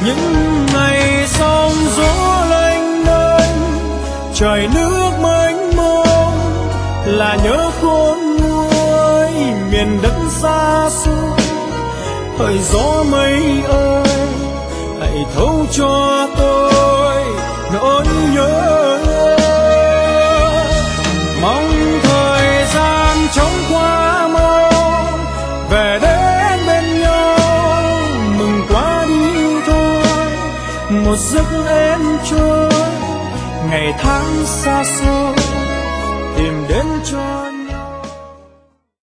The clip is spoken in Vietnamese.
những ngày sóng gió lênh đênh, trời nước mênh mông, là nhớ khôn nguôi miền đất xa xôi. Hỡi gió mây ơi, hãy thấu cho tôi nỗi nhớ. Mong thời gian chóng qua mau, về đến bên nhau mừng quá đi thôi. Một giấc êm trôi, ngày tháng xa xôi tìm đến cho